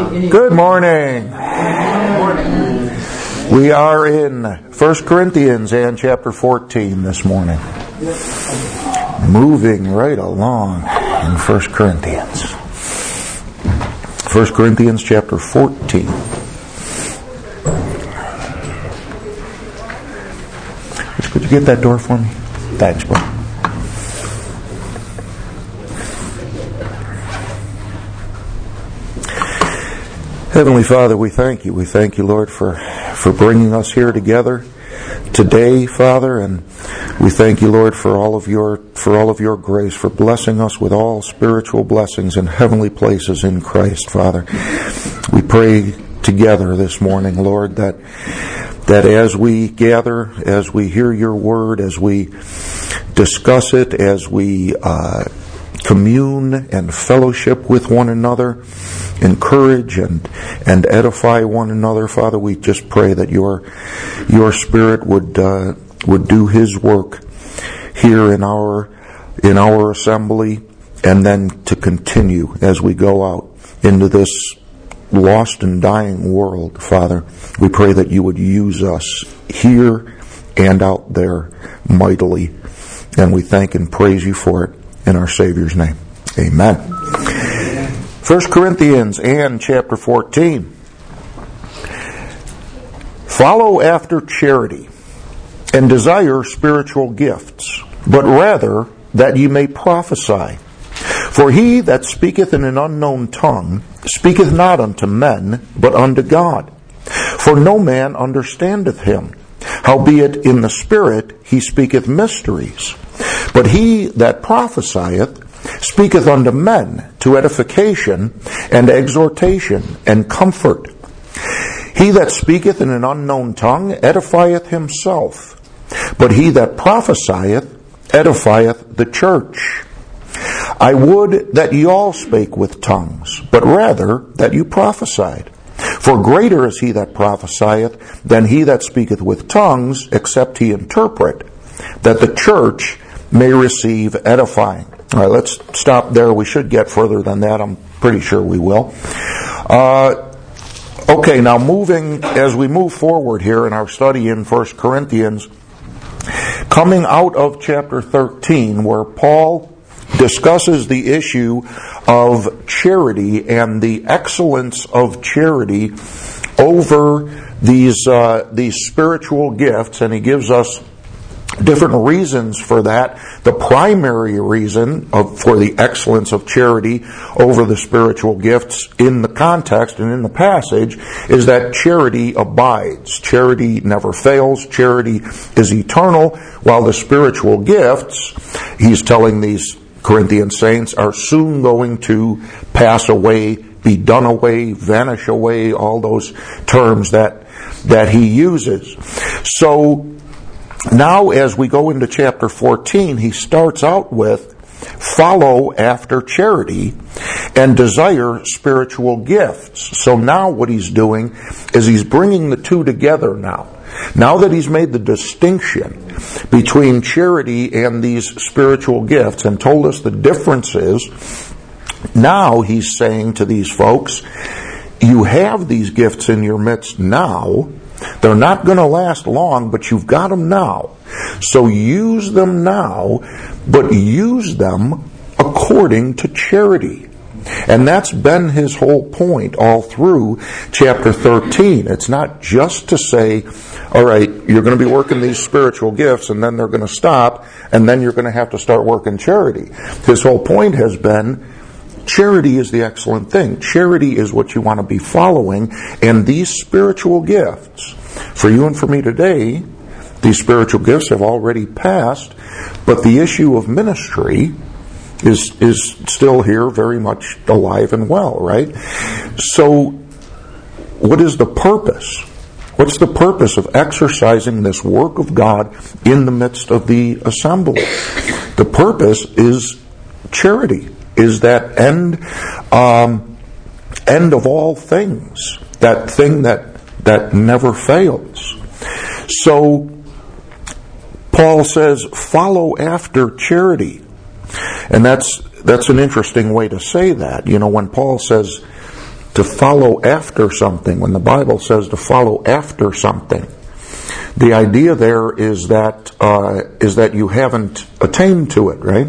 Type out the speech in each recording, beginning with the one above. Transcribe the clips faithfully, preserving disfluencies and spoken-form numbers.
Good morning. We are in First Corinthians and chapter fourteen this morning. Moving right along in First Corinthians. First Corinthians chapter fourteen. Could you get that door for me? Thanks, bro. Heavenly Father, we thank you. We thank you, Lord, for, for bringing us here together today, Father, and we thank you, Lord, for all of your for all of your grace, for blessing us with all spiritual blessings in heavenly places in Christ, Father. We pray together this morning, Lord, that that as we gather, as we hear your word, as we discuss it, as we uh, commune and fellowship with one another, encourage and and edify one another, Father, we just pray that your your Spirit would uh, would do His work here in our in our assembly, and then to continue as we go out into this lost and dying world, Father. We pray that you would use us here and out there mightily, and we thank and praise you for it in our Savior's name. Amen. First Corinthians and chapter fourteen. Follow after charity, and desire spiritual gifts, but rather that ye may prophesy. For he that speaketh in an unknown tongue speaketh not unto men, but unto God. For no man understandeth him. Howbeit in the Spirit he speaketh mysteries. But he that prophesieth speaketh unto men to edification and exhortation and comfort. He that speaketh in an unknown tongue edifieth himself, but he that prophesieth edifieth the church. I would that ye all spake with tongues, but rather that you prophesied. For greater is he that prophesieth than he that speaketh with tongues, except he interpret, that the church may receive edifying. All right, let's stop there. We should get further than that. I'm pretty sure we will. Uh, okay, now moving, as we move forward here in our study in First Corinthians, coming out of chapter thirteen, where Paul discusses the issue of charity and the excellence of charity over these uh, these spiritual gifts, and he gives us different reasons for that. The primary reason of, for the excellence of charity over the spiritual gifts in the context and in the passage is that charity abides. Charity never fails. Charity is eternal, while the spiritual gifts, he's telling these Corinthian saints, are soon going to pass away, be done away, vanish away, all those terms that that he uses. So now, as we go into chapter fourteen, he starts out with, follow after charity and desire spiritual gifts. So now what he's doing is he's bringing the two together now. Now that he's made the distinction between charity and these spiritual gifts and told us the differences, now he's saying to these folks, you have these gifts in your midst now. They're not going to last long, but you've got them now. So use them now, but use them according to charity. And that's been his whole point all through chapter thirteen. It's not just to say, all right, you're going to be working these spiritual gifts and then they're going to stop and then you're going to have to start working charity. His whole point has been, charity is the excellent thing. Charity is what you want to be following, and these spiritual gifts, for you and for me today, these spiritual gifts have already passed, but the issue of ministry is is still here, very much alive and well, right? So, what is the purpose? What's the purpose of exercising this work of God in the midst of the assembly? The purpose is charity, is that end um, end of all things, that thing that that never fails. So Paul says, follow after charity. And that's that's an interesting way to say that. You know, when Paul says to follow after something. When the Bible says to follow after something, the idea there is that uh, is that you haven't attained to it, right?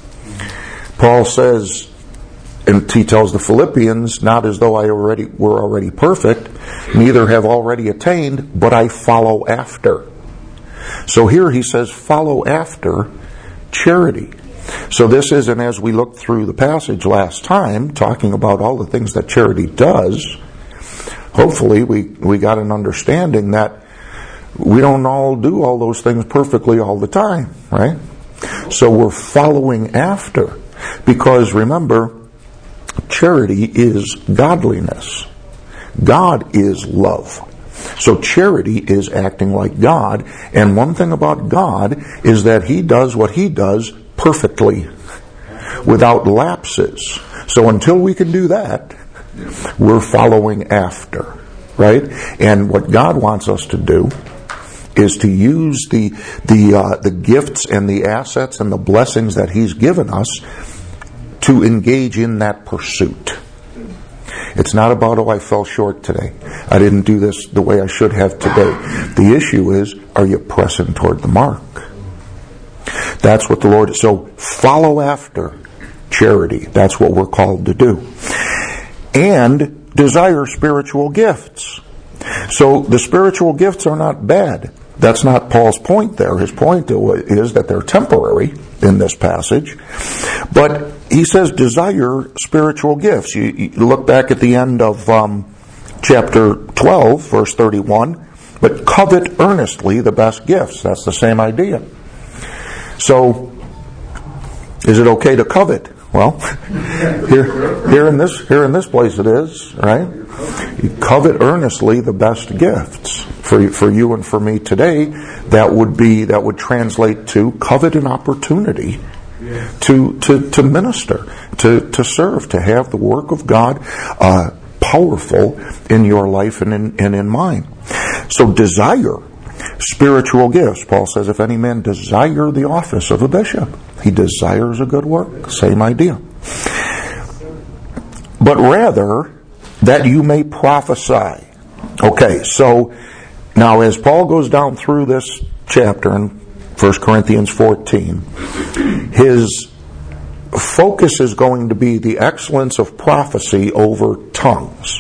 Paul says, and he tells the Philippians, not as though I already were already perfect, neither have already attained, but I follow after. So here he says, follow after charity. So this is, and as we looked through the passage last time, talking about all the things that charity does, hopefully we, we got an understanding that we don't all do all those things perfectly all the time, right? So we're following after. Because remember, charity is godliness. God is love. So charity is acting like God. And one thing about God is that He does what He does perfectly, without lapses. So until we can do that, we're following after, right? And what God wants us to do is to use the the uh, the gifts and the assets and the blessings that He's given us to engage in that pursuit. It's not about, oh, I fell short today. I didn't do this the way I should have today. The issue is, are you pressing toward the mark? That's what the Lord is. So follow after charity. That's what we're called to do. And desire spiritual gifts. So the spiritual gifts are not bad. That's not Paul's point there. His point is that they're temporary in this passage. But he says desire spiritual gifts. You, you look back at the end of um, chapter twelve, verse thirty-one. But covet earnestly the best gifts. That's the same idea. So, is it okay to covet? Well, here, here in this, here in this place it is, right? You covet earnestly the best gifts for for you and for me today. That would be that would translate to covet an opportunity to to to minister, to to serve, to have the work of God uh, powerful in your life and in and in mine. So desire spiritual gifts. Paul says, if any man desire the office of a bishop, he desires a good work. Same idea. But rather that you may prophesy. Okay, so now as Paul goes down through this chapter in First Corinthians fourteen, his focus is going to be the excellence of prophecy over tongues.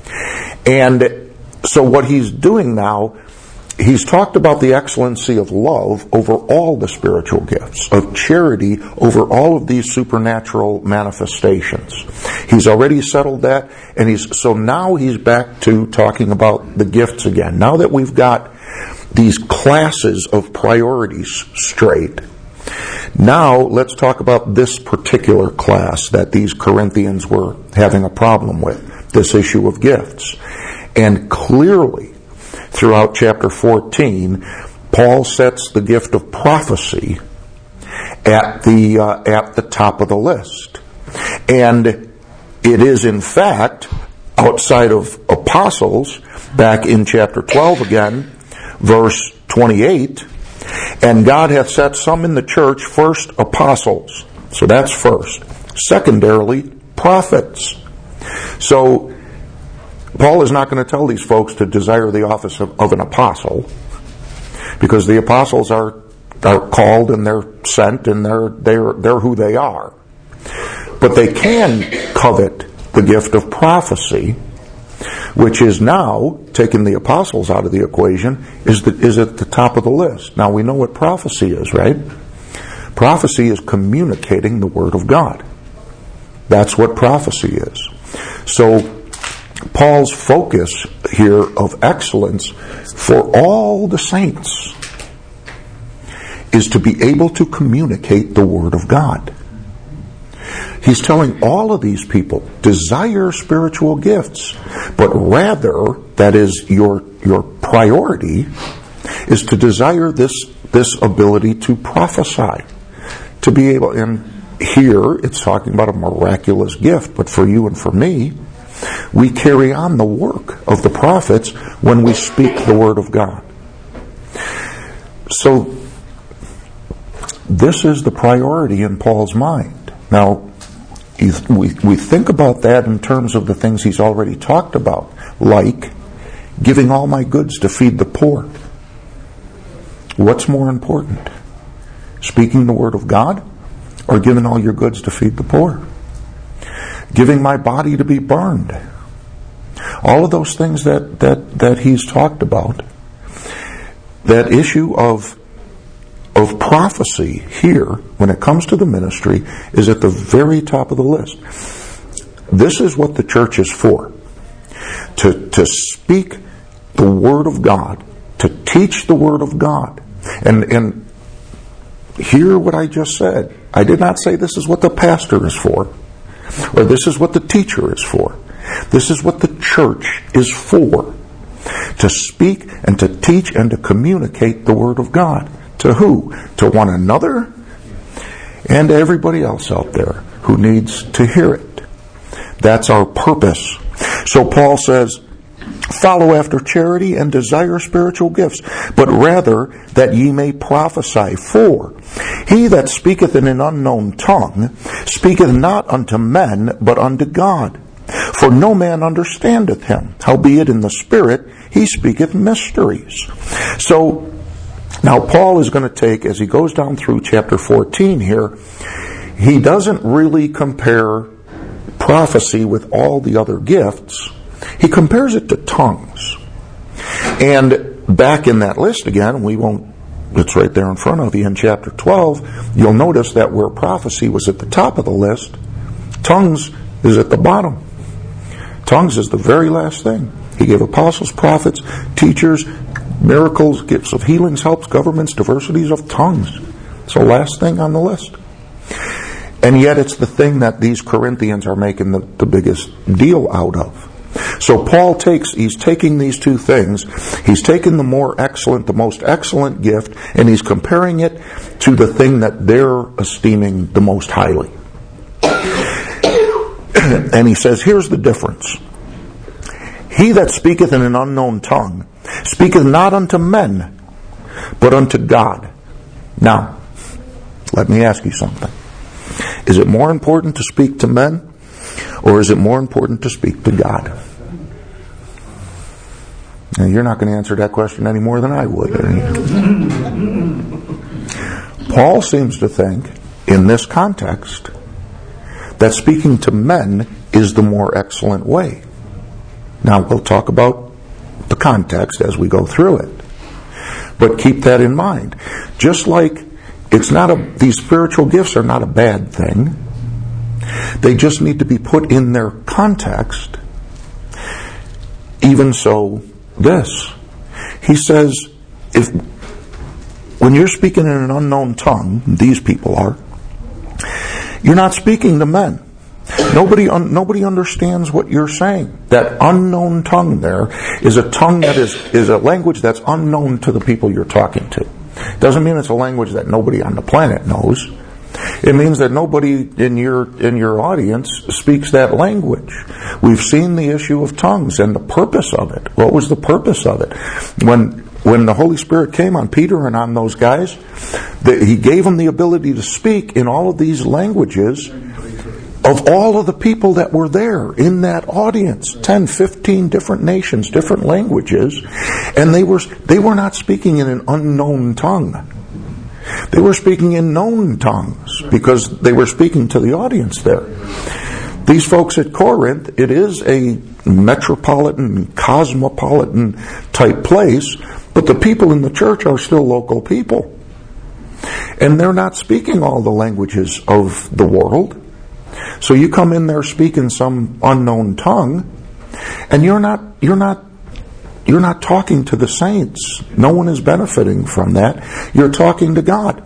And so what he's doing now, he's talked about the excellency of love over all the spiritual gifts, of charity over all of these supernatural manifestations. He's already settled that, and he's so now he's back to talking about the gifts again. Now that we've got these classes of priorities straight, now let's talk about this particular class that these Corinthians were having a problem with, this issue of gifts. And clearly, throughout chapter fourteen, Paul sets the gift of prophecy at the uh, at the top of the list. And it is, in fact, outside of apostles, back in chapter twelve again, verse twenty-eight, and God hath set some in the church, first apostles. So that's first. Secondarily, prophets. So Paul is not going to tell these folks to desire the office of, of an apostle, because the apostles are are called and they're sent and they're they're they're who they are. But they can covet the gift of prophecy, which is now, taking the apostles out of the equation, is the, is at the top of the list. Now we know what prophecy is, right? Prophecy is communicating the Word of God. That's what prophecy is. So Paul's focus here of excellence for all the saints is to be able to communicate the Word of God. He's telling all of these people, desire spiritual gifts, but rather, that is your your priority, is to desire this this ability to prophesy, to be able. And here it's talking about a miraculous gift, but for you and for me, we carry on the work of the prophets when we speak the Word of God. So this is the priority in Paul's mind. Now, we, we think about that in terms of the things he's already talked about, like giving all my goods to feed the poor. What's more important? Speaking the word of God or giving all your goods to feed the poor? Giving my body to be burned. All of those things that, that, that he's talked about. That issue of, of prophecy here, when it comes to the ministry, is at the very top of the list. This is what the church is for. To, to speak the word of God. To teach the word of God. And, and hear what I just said. I did not say this is what the pastor is for, or this is what the teacher is for. This is what the church is for. To speak and to teach and to communicate the word of God. To who? To one another and to everybody else out there who needs to hear it. That's our purpose. So Paul says, follow after charity and desire spiritual gifts, but rather that ye may prophesy. For he that speaketh in an unknown tongue speaketh not unto men, but unto God. For no man understandeth him, howbeit in the Spirit he speaketh mysteries. So now Paul is going to take, as he goes down through chapter fourteen here, he doesn't really compare prophecy with all the other gifts. He compares it to tongues. And back in that list again, we won't, it's right there in front of you in chapter twelve, you'll notice that where prophecy was at the top of the list, tongues is at the bottom. Tongues is the very last thing. He gave apostles, prophets, teachers, miracles, gifts of healings, helps, governments, diversities of tongues. It's the last thing on the list. And yet it's the thing that these Corinthians are making the, the biggest deal out of. So Paul takes, he's taking these two things, he's taken the more excellent, the most excellent gift, and he's comparing it to the thing that they're esteeming the most highly. And he says, here's the difference. He that speaketh in an unknown tongue speaketh not unto men, but unto God. Now, let me ask you something. Is it more important to speak to men, or is it more important to speak to God? Now, you're not going to answer that question any more than I would. Paul seems to think, in this context, that speaking to men is the more excellent way. Now, we'll talk about the context as we go through it. But keep that in mind. Just like it's not a, these spiritual gifts are not a bad thing. They just need to be put in their context. Even so, this. He says, if when you're speaking in an unknown tongue, these people are, you're not speaking to men. Nobody un, nobody understands what you're saying. That unknown tongue there is a tongue that is, is a language that's unknown to the people you're talking to. Doesn't mean it's a language that nobody on the planet knows. It means that nobody in your in your audience speaks that language. We've seen the issue of tongues and the purpose of it. What was the purpose of it? When when the Holy Spirit came on Peter and on those guys, the, he gave them the ability to speak in all of these languages of all of the people that were there in that audience. ten, fifteen different nations, different languages. And they were they were not speaking in an unknown tongue. They were speaking in known tongues because they were speaking to the audience there. These folks at Corinth, it is a metropolitan, cosmopolitan type place, but the people in the church are still local people. And they're not speaking all the languages of the world. So you come in there speaking some unknown tongue, and you're not you're not You're not talking to the saints. No one is benefiting from that. You're talking to God.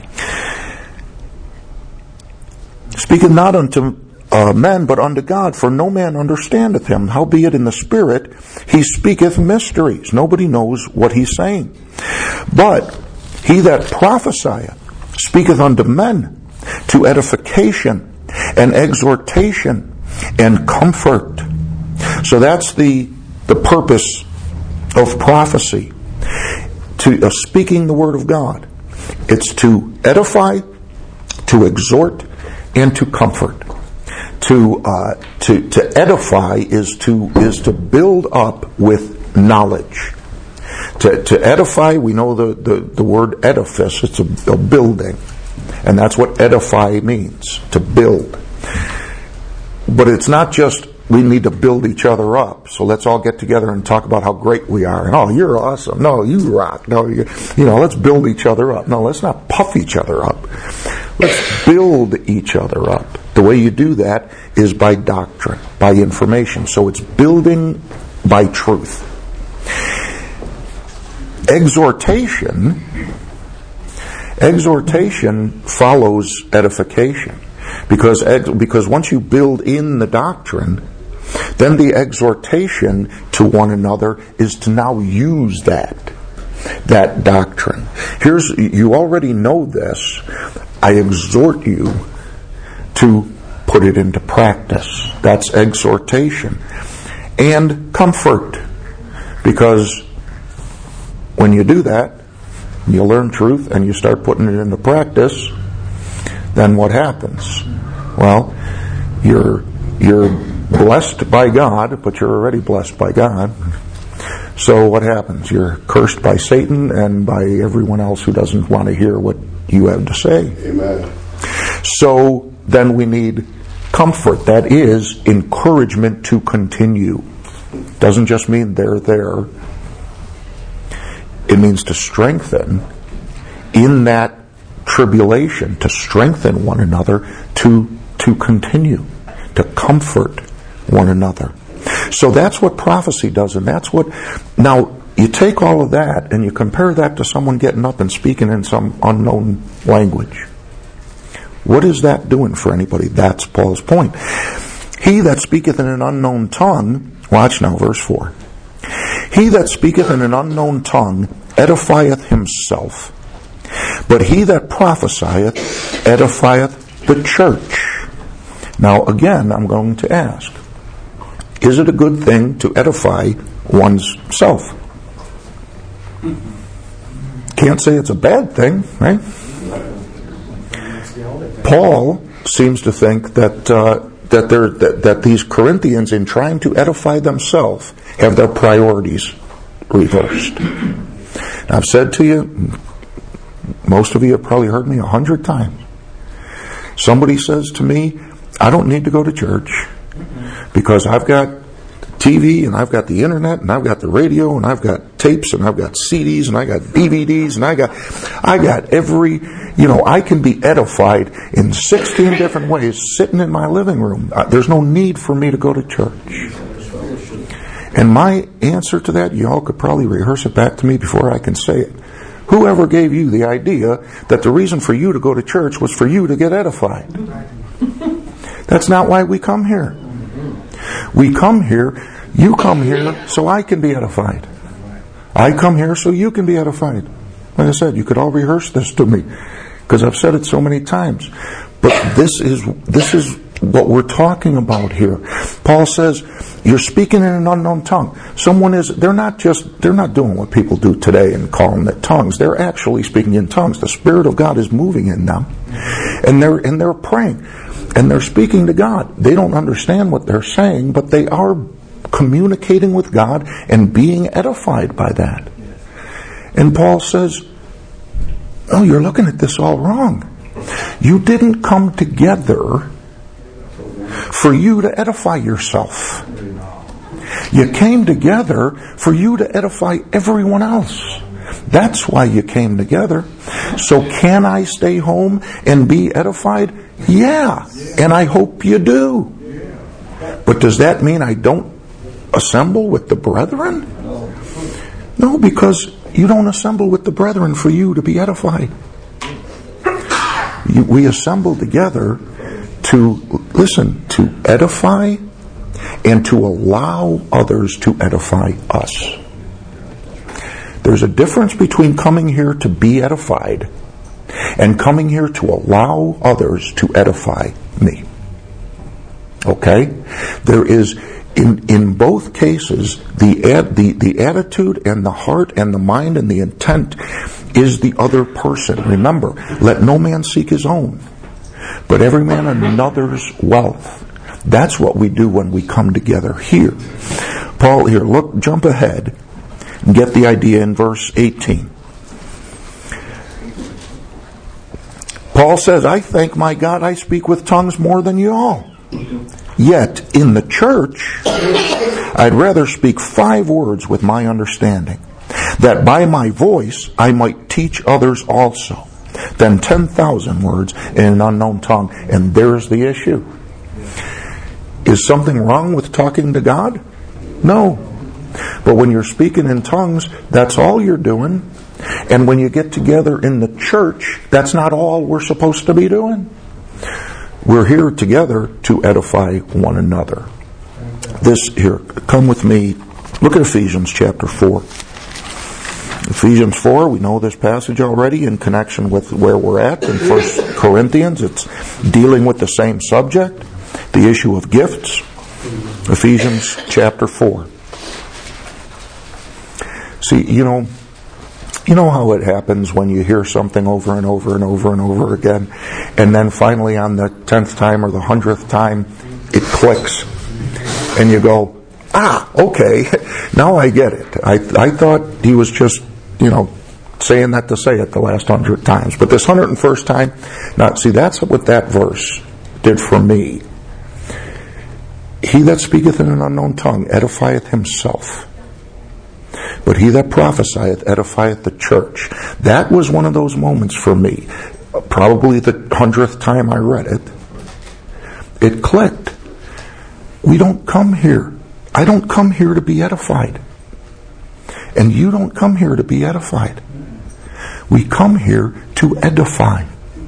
Speaketh not unto uh, men, but unto God, for no man understandeth him. Howbeit in the Spirit he speaketh mysteries. Nobody knows what he's saying. But he that prophesieth speaketh unto men to edification and exhortation and comfort. So that's the the purpose of prophecy, to uh, speaking the word of God. It's to edify, to exhort, and to comfort. To uh, to to edify is to is to build up with knowledge. To to edify, we know the, the, the word edifice. It's a, a building, and that's what edify means, to build. But it's not just we need to build each other up. So let's all get together and talk about how great we are. And, oh, you're awesome. No, you rock. No, you, you know, let's build each other up. No, let's not puff each other up. Let's build each other up. The way you do that is by doctrine, by information. So it's building by truth. Exhortation, exhortation follows edification. Because, because once you build in the doctrine, then the exhortation to one another is to now use that, that doctrine. Here's, you already know this. I exhort you to put it into practice. That's exhortation. And comfort. Because when you do that, you learn truth and you start putting it into practice, then what happens? Well, you're you're blessed by God, but you're already blessed by God. So what happens? You're cursed by Satan and by everyone else who doesn't want to hear what you have to say. Amen. So then we need comfort. That is encouragement to continue. Doesn't just mean they're there. It means to strengthen in that tribulation, to strengthen one another, to to continue, to comfort one another. So that's what prophecy does, and that's what... Now, you take all of that and you compare that to someone getting up and speaking in some unknown language. What is that doing for anybody? That's Paul's point. He that speaketh in an unknown tongue, watch now, verse four. He that speaketh in an unknown tongue edifieth himself, but he that prophesieth edifieth the church. Now again, I'm going to ask, is it a good thing to edify one's self? Can't say it's a bad thing, right? Paul seems to think that uh, that, they're, that that these Corinthians, in trying to edify themselves, have their priorities reversed. I've said to you, most of you have probably heard me a hundred times. Somebody says to me, I don't need to go to church because I've got T V and I've got the internet and I've got the radio and I've got tapes and I've got C Ds and I got D V Ds and I got I got every, you know, I can be edified in sixteen different ways sitting in my living room. Uh, there's no need for me to go to church. And my answer to that, you all could probably rehearse it back to me before I can say it. Whoever gave you the idea that the reason for you to go to church was for you to get edified? That's not why we come here. We come here, you come here so I can be edified. I come here so you can be edified. Like I said, you could all rehearse this to me because I've said it so many times. But this is this is what we're talking about here. Paul says, you're speaking in an unknown tongue. Someone is, they're not just, they're not doing what people do today and calling it tongues. They're actually speaking in tongues. The Spirit of God is moving in them. And they're, and they're praying. And they're speaking to God. They don't understand what they're saying, but they are communicating with God and being edified by that. And Paul says, oh, you're looking at this all wrong. You didn't come together for you to edify yourself. You came together for you to edify everyone else. That's why you came together. So can I stay home and be edified? Yeah. And I hope you do. But does that mean I don't assemble with the brethren? No, because you don't assemble with the brethren for you to be edified. You, we assemble together to, listen, to edify and to allow others to edify us. There's a difference between coming here to be edified and coming here to allow others to edify me. Okay? There is, in, in both cases, the, ad, the, the attitude and the heart and the mind and the intent is the other person. Remember, let no man seek his own, but every man another's wealth. That's what we do when we come together here. Paul, here, look, jump ahead and get the idea in verse eighteen. Paul says, I thank my God I speak with tongues more than you all. Yet, in the church, I'd rather speak five words with my understanding, that by my voice I might teach others also, than ten thousand words in an unknown tongue. And there's the issue. Is something wrong with talking to God? No. But when you're speaking in tongues, that's all you're doing. And when you get together in the church, that's not all we're supposed to be doing. We're here together to edify one another. This here, come with me. Look at Ephesians chapter four. Ephesians four, we know this passage already in connection with where we're at. In First Corinthians, it's dealing with the same subject, the issue of gifts. Ephesians chapter four. See, you know, you know how it happens when you hear something over and over and over and over again, and then finally on the tenth time or the hundredth time, it clicks, and you go, ah, okay, now I get it. I I thought he was just, you know, saying that to say it the last hundred times, but this hundred and first time, now see, that's what that verse did for me. He that speaketh in an unknown tongue edifieth himself, but he that prophesieth edifieth the church. That was one of those moments for me. Probably the hundredth time I read it, it clicked. We don't come here. I don't come here to be edified. And you don't come here to be edified. We come here to edify.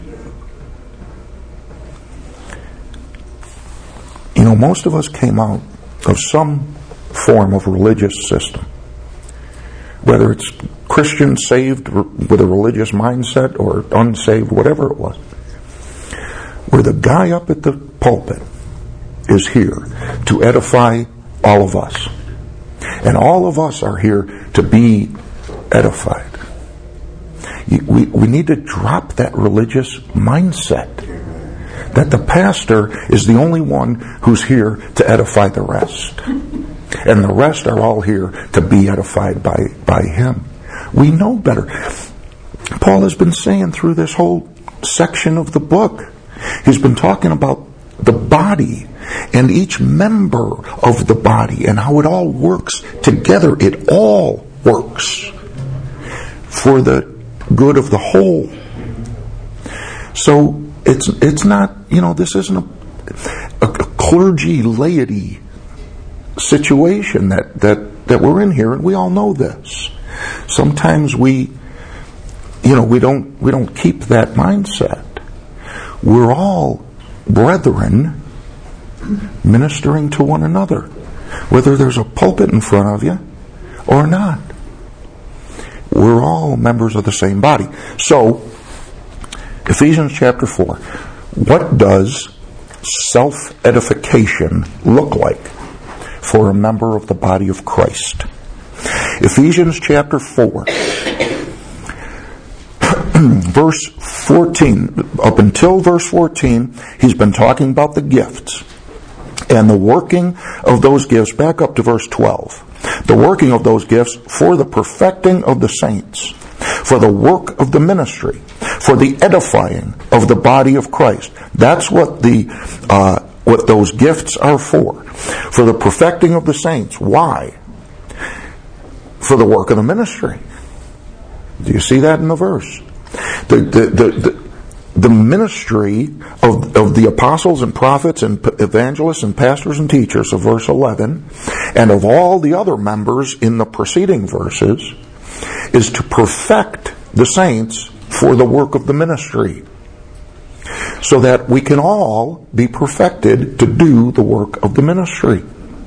You know, most of us came out of some form of religious system. Whether it's Christian saved with a religious mindset or unsaved, whatever it was. Where the guy up at the pulpit is here to edify all of us. And all of us are here to be edified. We, we need to drop that religious mindset. That the pastor is the only one who's here to edify the rest. And the rest are all here to be edified by, by him. We know better. Paul has been saying through this whole section of the book, he's been talking about the body and each member of the body and how it all works together. It all works for the good of the whole. So it's it's not, you know, this isn't a, a clergy laity situation that, that, that we're in here, and we all know this. Sometimes we, you know, we don't we don't keep that mindset. We're all brethren ministering to one another, whether there's a pulpit in front of you or not. We're all members of the same body. So, Ephesians chapter four. What does self-edification look like for a member of the body of Christ? Ephesians chapter four. Verse fourteen. Up until verse fourteen, he's been talking about the gifts and the working of those gifts. Back up to verse twelve. The working of those gifts for the perfecting of the saints, for the work of the ministry, for the edifying of the body of Christ. That's what the uh, what those gifts are for. For the perfecting of the saints. Why? For the work of the ministry. Do you see that in the verse? The the the, the, the ministry of, of the apostles and prophets and evangelists and pastors and teachers of verse eleven, and of all the other members in the preceding verses, is to perfect the saints for the work of the ministry, so that we can all be perfected to do the work of the ministry.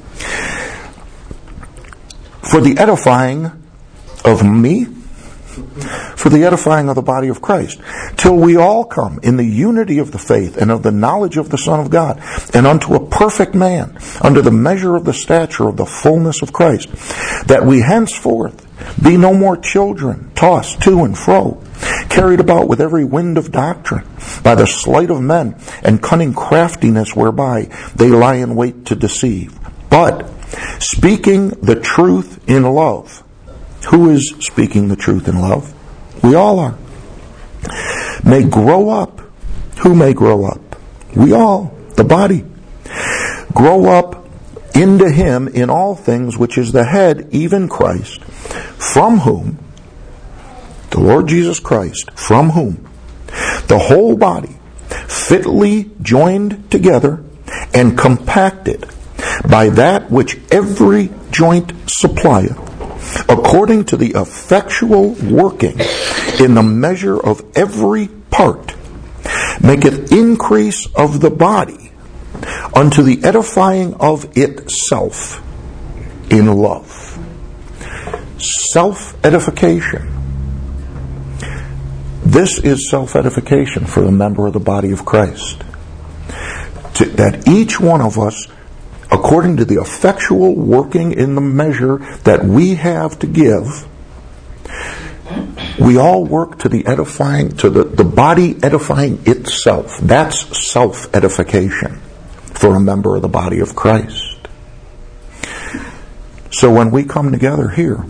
For the edifying of me, for the edifying of the body of Christ, till we all come in the unity of the faith and of the knowledge of the Son of God, and unto a perfect man, under the measure of the stature of the fullness of Christ, that we henceforth be no more children, tossed to and fro, carried about with every wind of doctrine, by the sleight of men and cunning craftiness whereby they lie in wait to deceive. But speaking the truth in love. Who is speaking the truth in love? We all are. May grow up. Who may grow up? We all, the body. Grow up into Him in all things, which is the head, even Christ, from whom, the Lord Jesus Christ, from whom the whole body, fitly joined together and compacted by that which every joint supplieth, according to the effectual working in the measure of every part, maketh increase of the body unto the edifying of itself in love. Self-edification. This is self-edification for the member of the body of Christ. To, that each one of us, according to the effectual working in the measure that we have to give, we all work to the edifying, to the, the body edifying itself. That's self-edification for a member of the body of Christ. So when we come together here,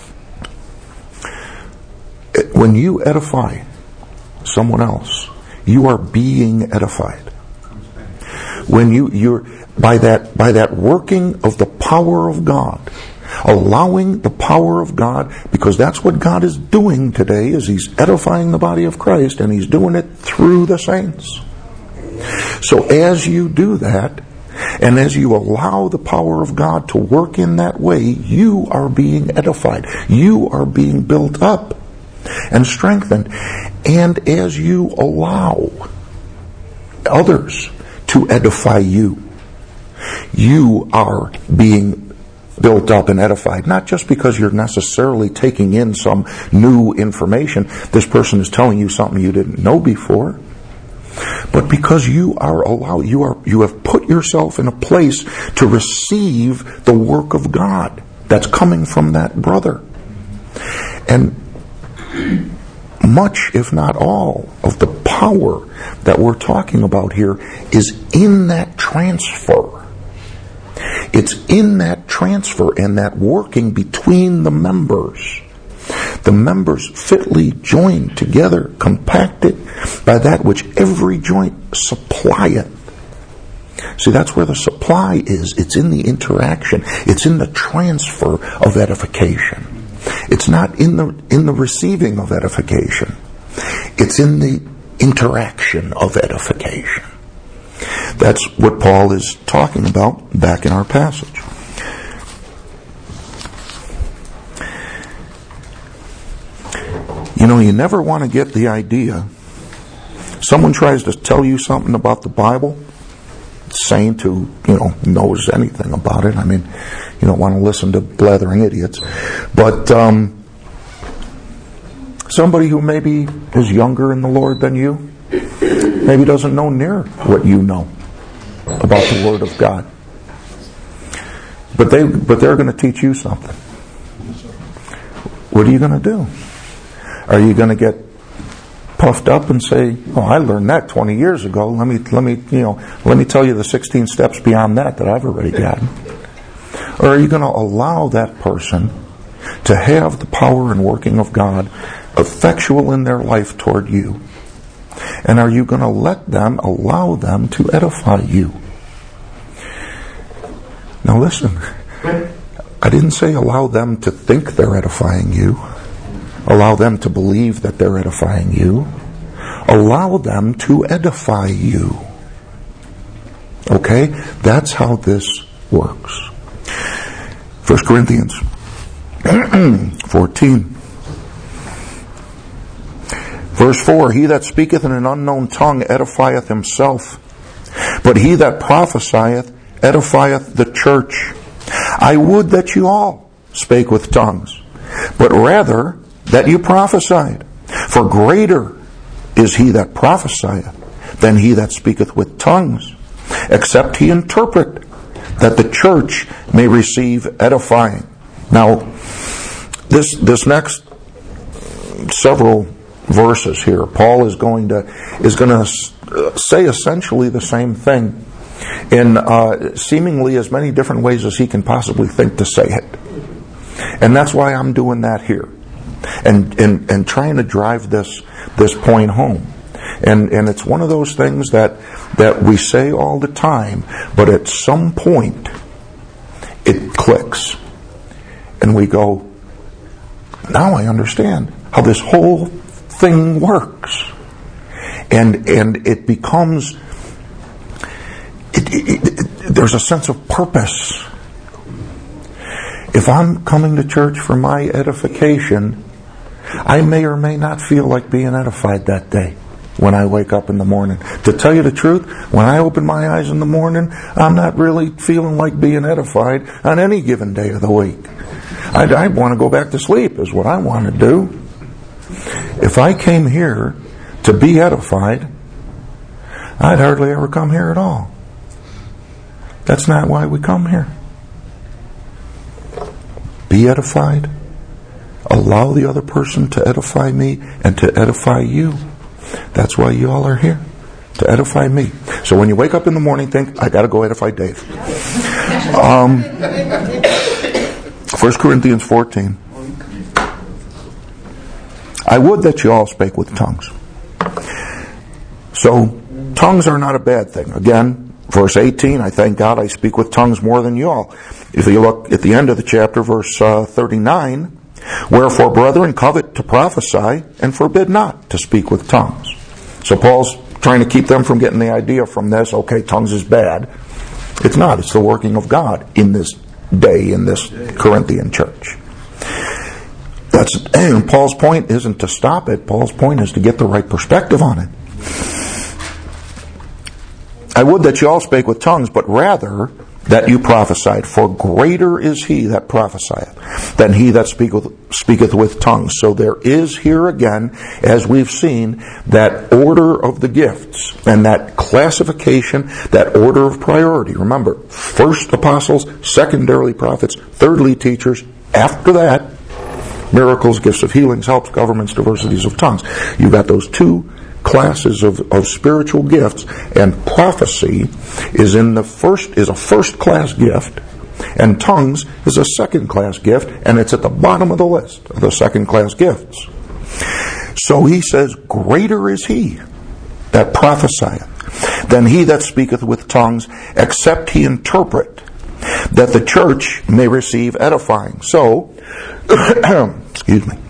when you edify someone else, you are being edified. When you, you're, by that, by that working of the power of God, allowing the power of God, because that's what God is doing today, is He's edifying the body of Christ, and He's doing it through the saints. So as you do that, and as you allow the power of God to work in that way, you are being edified. You are being built up and strengthened. And as you allow others to edify you, you are being built up and edified. Not just because you're necessarily taking in some new information. This person is telling you something you didn't know before. But because you are allowed, you are you have put yourself in a place to receive the work of God that's coming from that brother. And much, if not all, of the power that we're talking about here is in that transfer. It's in that transfer and that working between the members. The members fitly joined together, compacted by that which every joint supplieth. See, that's where the supply is. It's in the interaction. It's in the transfer of edification. It's not in the in the receiving of edification. It's in the interaction of edification. That's what Paul is talking about back in our passage. You know, you never want to get the idea. Someone tries to tell you something about the Bible, saint who, you know, knows anything about it. I mean, you don't want to listen to blathering idiots. But um, somebody who maybe is younger in the Lord than you, maybe doesn't know near what you know about the Word of God. But they, but they're going to teach you something. What are you going to do? Are you going to get puffed up and say, "Oh, I learned that twenty years ago. Let me, let me, you know, let me tell you the sixteen steps beyond that that I've already gotten"? Or are you going to allow that person to have the power and working of God effectual in their life toward you? And are you going to let them, allow them to edify you? Now listen, I didn't say allow them to think they're edifying you. Allow them to believe that they're edifying you. Allow them to edify you. Okay? That's how this works. First Corinthians fourteen. Verse four, he that speaketh in an unknown tongue edifieth himself, but he that prophesieth edifieth the church. I would that you all spake with tongues, but rather that you prophesied. For greater is he that prophesieth than he that speaketh with tongues, except he interpret, that the church may receive edifying. Now, this this next several verses here, Paul is going to is going to say essentially the same thing in uh, seemingly as many different ways as he can possibly think to say it. And that's why I'm doing that here, and and, and trying to drive this this point home. And and it's one of those things that that we say all the time, but at some point it clicks, and we go, now I understand how this whole thing works, and and it becomes it, it, it, there's a sense of purpose. If I'm coming to church for my edification, I may or may not feel like being edified that day when I wake up in the morning. To tell you the truth, when I open my eyes in the morning, I'm not really feeling like being edified on any given day of the week. I, I want to go back to sleep is what I want to do. If I came here to be edified, I'd hardly ever come here at all. That's not why we come here. Be edified. Allow the other person to edify me and to edify you. That's why you all are here, to edify me. So when you wake up in the morning, think, I got to go edify Dave. Um, First Corinthians fourteen. I would that you all spake with tongues. So, tongues are not a bad thing. Again, verse eighteen, I thank God I speak with tongues more than you all. If you look at the end of the chapter, verse uh, thirty-nine, wherefore, brethren, covet to prophesy, and forbid not to speak with tongues. So Paul's trying to keep them from getting the idea from this, okay, tongues is bad. It's not. It's the working of God in this day, in this Corinthian church. That's, and Paul's point isn't to stop it. Paul's point is to get the right perspective on it. I would that you all spake with tongues, but rather that you prophesied. For greater is he that prophesieth than he that speaketh, speaketh with tongues. So there is here again, as we've seen, that order of the gifts and that classification, that order of priority. Remember, first apostles, secondarily prophets, thirdly teachers. After that, miracles, gifts of healings, helps, governments, diversities of tongues. You've got those two classes of, of spiritual gifts, and prophecy is in the first is a first class gift, and tongues is a second class gift, and it's at the bottom of the list of the second class gifts. So he says, greater is he that prophesieth than he that speaketh with tongues, except he interpret, that the church may receive edifying. So excuse me.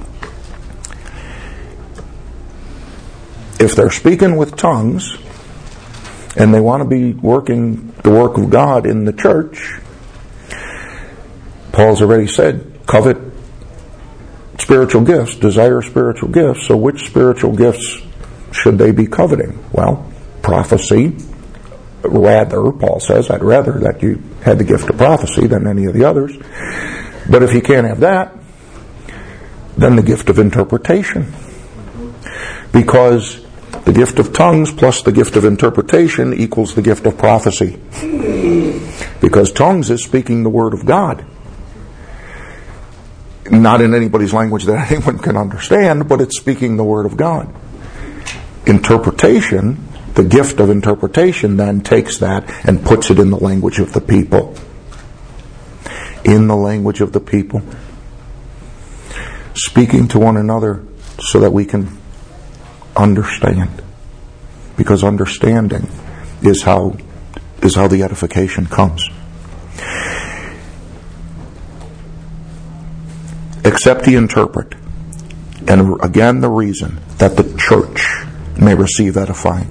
If they're speaking with tongues and they want to be working the work of God in the church, Paul's already said, covet spiritual gifts, desire spiritual gifts. So which spiritual gifts should they be coveting? Well, prophecy. Rather, Paul says, I'd rather that you had the gift of prophecy than any of the others. But if you can't have that, then the gift of interpretation. Because the gift of tongues plus the gift of interpretation equals the gift of prophecy. Because tongues is speaking the word of God. Not in anybody's language that anyone can understand, but it's speaking the word of God. Interpretation, the gift of interpretation, then takes that and puts it in the language of the people. In the language of the people. Speaking to one another so that we can understand, because understanding is how is how the edification comes. Except he interpret, and again the reason that the church may receive edifying.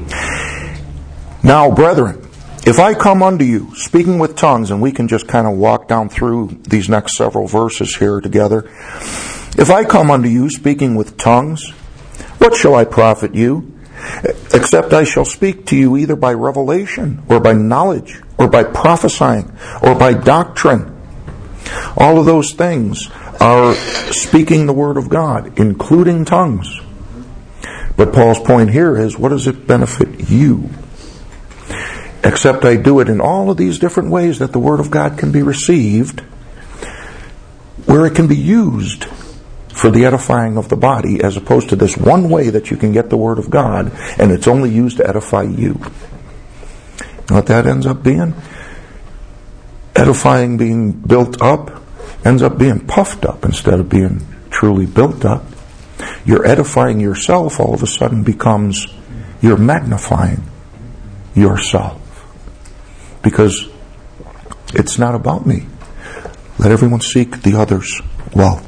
Now, brethren, if I come unto you speaking with tongues, and we can just kind of walk down through these next several verses here together. If I come unto you speaking with tongues, what shall I profit you? Except I shall speak to you either by revelation, or by knowledge, or by prophesying, or by doctrine. All of those things are speaking the word of God, including tongues. But Paul's point here is, what does it benefit you? Except I do it in all of these different ways that the word of God can be received, where it can be used for the edifying of the body, as opposed to this one way that you can get the Word of God, and it's only used to edify you. You know what that ends up being? Edifying being built up ends up being puffed up instead of being truly built up. You're edifying yourself all of a sudden becomes you're magnifying yourself. Because it's not about me. Let everyone seek the other's wealth.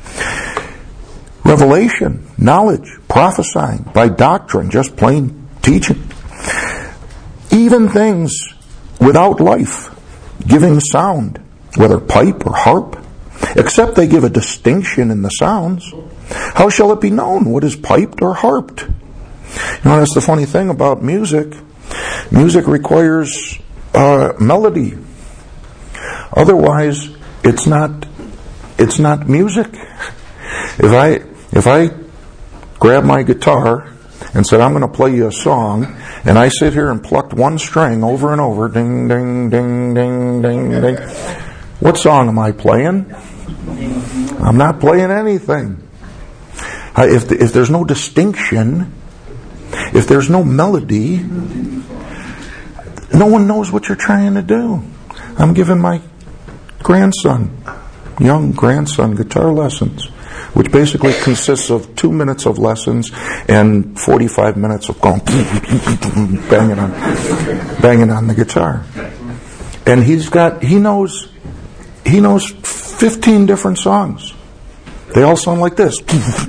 Revelation, knowledge, prophesying, by doctrine, just plain teaching. Even things without life, giving sound, whether pipe or harp, except they give a distinction in the sounds. How shall it be known what is piped or harped? You know, that's the funny thing about music. Music requires uh, melody. Otherwise, it's not it's not music. If I if I grab my guitar and said, I'm going to play you a song, and I sit here and plucked one string over and over, ding, ding, ding, ding, ding, ding, what song am I playing? I'm not playing anything. If, the, if there's no distinction, if there's no melody, no one knows what you're trying to do. I'm giving my grandson, young grandson, guitar lessons, which basically consists of two minutes of lessons and forty-five minutes of going banging on, banging on the guitar. And he's got, he knows, he knows fifteen different songs. They all sound like this.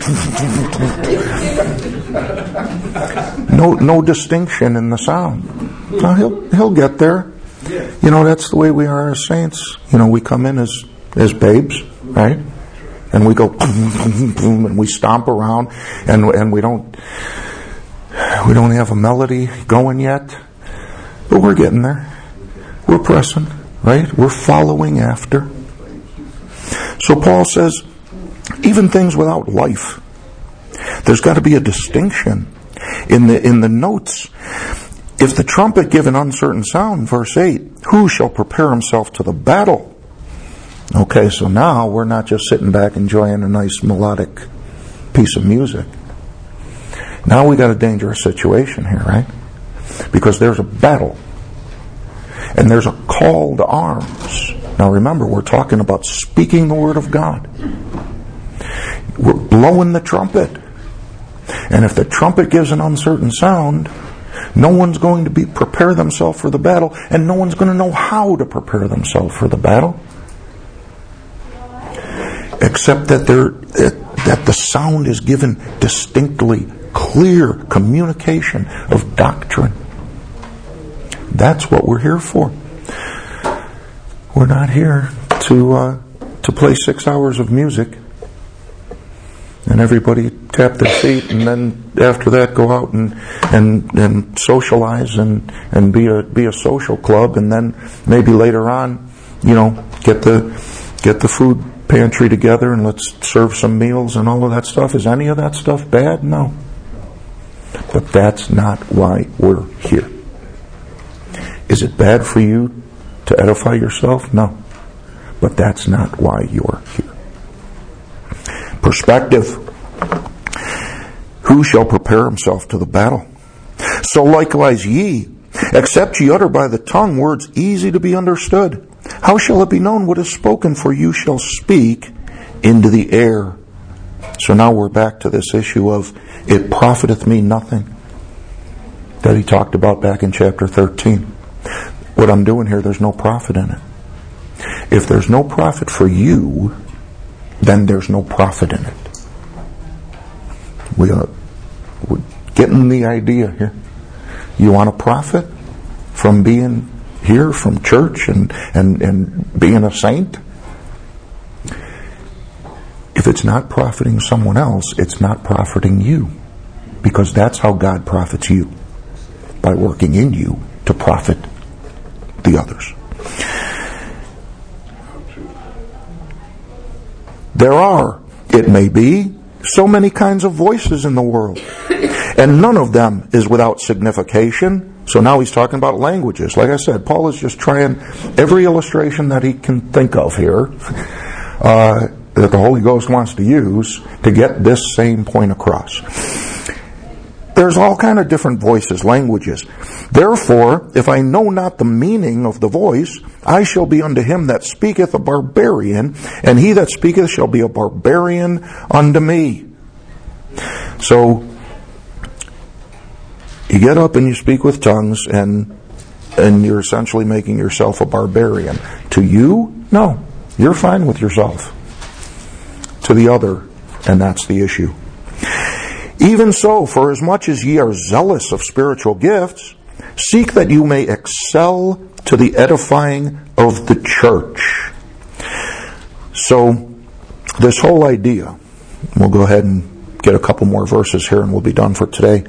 No, no distinction in the sound. Now he'll he'll get there. You know, that's the way we are as saints. You know, we come in as as babes, right? And we go and we stomp around, and and we don't we don't have a melody going yet, but we're getting there. We're pressing, right? We're following after. So Paul says, even things without life, there's got to be a distinction in the in the notes. If the trumpet give an uncertain sound, verse eight, who shall prepare himself to the battle? Okay, so now we're not just sitting back enjoying a nice melodic piece of music. Now we got a dangerous situation here, right? Because there's a battle. And there's a call to arms. Now remember, we're talking about speaking the Word of God. We're blowing the trumpet. And if the trumpet gives an uncertain sound, no one's going to be prepare themselves for the battle, and no one's going to know how to prepare themselves for the battle. Except that there that the sound is given distinctly, clear communication of doctrine. That's what we're here for. We're not here to uh, to play six hours of music and everybody tap their feet, and then after that go out and and, and socialize and, and be a be a social club, and then maybe later on, you know, get the get the food pantry together and let's serve some meals and all of that stuff. Is any of that stuff bad? No. But that's not why we're here. Is it bad for you to edify yourself? No. But that's not why you're here. Perspective. Who shall prepare himself to the battle? So likewise ye, except ye utter by the tongue words easy to be understood. How shall it be known what is spoken? For you shall speak into the air. So now we're back to this issue of it profiteth me nothing that he talked about back in chapter thirteen. What I'm doing here, there's no profit in it. If there's no profit for you, then there's no profit in it. We are we're getting the idea here. You want to profit from being here, from church and, and, and being a saint? If it's not profiting someone else, it's not profiting you. Because that's how God profits you. By working in you to profit the others. There are, it may be, so many kinds of voices in the world. And none of them is without signification. So now he's talking about languages. Like I said, Paul is just trying every illustration that he can think of here. Uh, that the Holy Ghost wants to use to get this same point across. There's all kind of different voices, languages. Therefore, if I know not the meaning of the voice, I shall be unto him that speaketh a barbarian, and he that speaketh shall be a barbarian unto me. So, you get up and you speak with tongues, and and you're essentially making yourself a barbarian. To you, no. You're fine with yourself. To the other, and that's the issue. Even so, for as much as ye are zealous of spiritual gifts, seek that you may excel to the edifying of the church. So, this whole idea, we'll go ahead and get a couple more verses here and we'll be done for today.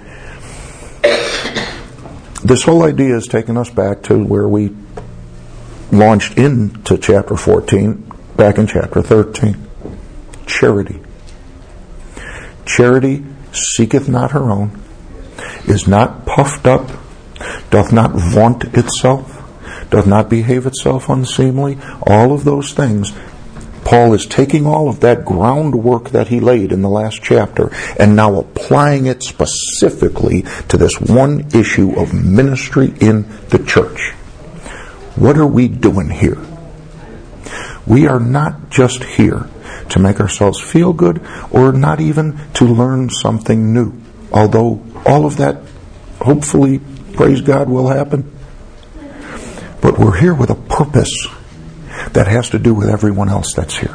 This whole idea is taking us back to where we launched into chapter fourteen, back in chapter thirteen. Charity. Charity seeketh not her own, is not puffed up, doth not vaunt itself, doth not behave itself unseemly. All of those things, Paul is taking all of that groundwork that he laid in the last chapter and now applying it specifically to this one issue of ministry in the church. What are we doing here? We are not just here to make ourselves feel good or not even to learn something new. Although all of that, hopefully, praise God, will happen. But we're here with a purpose that has to do with everyone else that's here.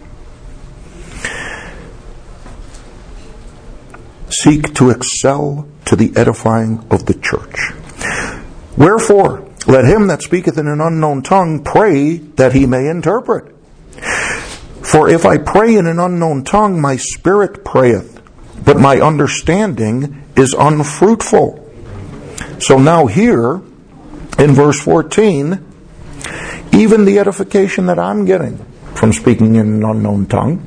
Seek to excel to the edifying of the church. Wherefore, let him that speaketh in an unknown tongue pray that he may interpret. For if I pray in an unknown tongue, my spirit prayeth, but my understanding is unfruitful. So now here, in verse fourteen, even the edification that I'm getting from speaking in an unknown tongue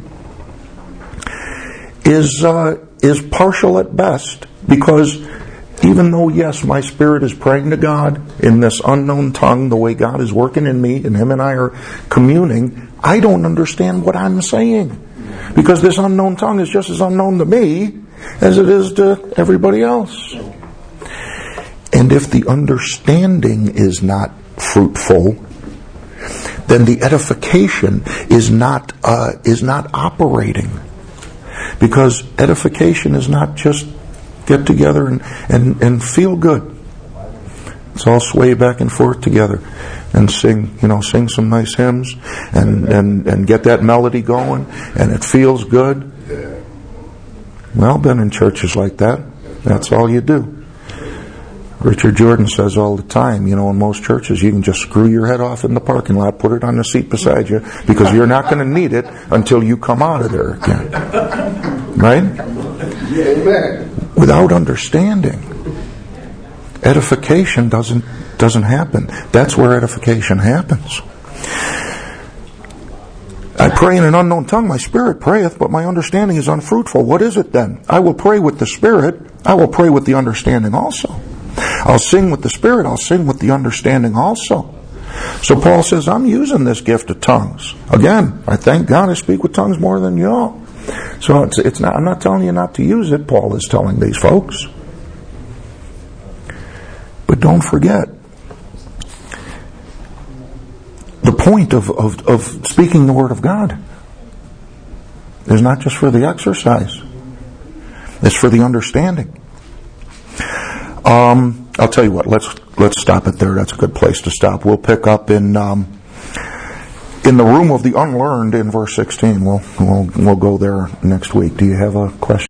is uh, is partial at best, because even though, yes, my spirit is praying to God in this unknown tongue, the way God is working in me, and Him and I are communing, I don't understand what I'm saying. Because this unknown tongue is just as unknown to me as it is to everybody else. And if the understanding is not fruitful, then the edification is not uh, is not operating. Because edification is not just get together and, and, and feel good. Let's all sway back and forth together and sing, you know, sing some nice hymns and, and, and get that melody going and it feels good. Well, been in churches like that. That's all you do. Richard Jordan says all the time, you know, in most churches you can just screw your head off in the parking lot, put it on the seat beside you, because you're not going to need it until you come out of there again. Right? Amen. Without understanding, edification doesn't doesn't happen. That's where edification happens. I pray in an unknown tongue, my spirit prayeth, but my understanding is unfruitful. What is it then? I will pray with the spirit, I will pray with the understanding also. I'll sing with the spirit, I'll sing with the understanding also. So Paul says, I'm using this gift of tongues. Again, I thank God I speak with tongues more than you all. So it's, it's not, I'm not telling you not to use it, Paul is telling these folks. But don't forget, the point of, of, of speaking the Word of God is not just for the exercise. It's for the understanding. Um, I'll tell you what, let's let's stop it there. That's a good place to stop. We'll pick up in um, in the room of the unlearned in verse sixteen. We'll we'll we'll go there next week. Do you have a question?